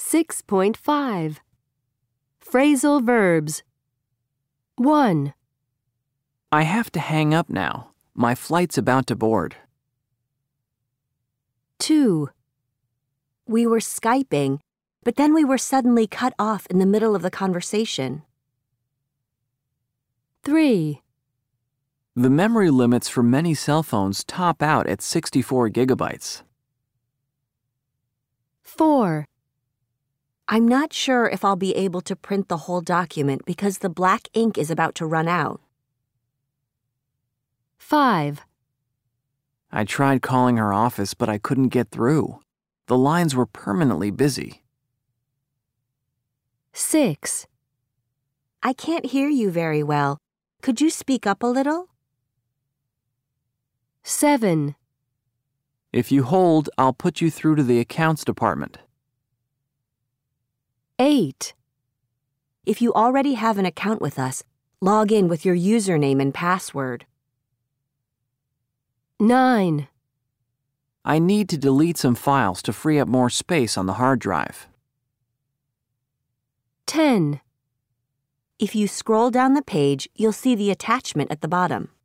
6.5. Phrasal verbs. 1, I have to hang up now. My flight's about to board. 2, We were Skyping, but then we were suddenly cut off in the middle of the conversation. 3, The memory limits for many cell phones top out at 64 gigabytes. 4, I'm not sure if I'll be able to print the whole document because the black ink is about to run out. 5, I tried calling her office, but I couldn't get through. The lines were permanently busy. 6, I can't hear you very well. Could you speak up a little? 7, If you hold, I'll put you through to the accounts department. 8, If you already have an account with us, log in with your username and password. 9, I need to delete some files to free up more space on the hard drive. 10, If you scroll down the page, you'll see the attachment at the bottom.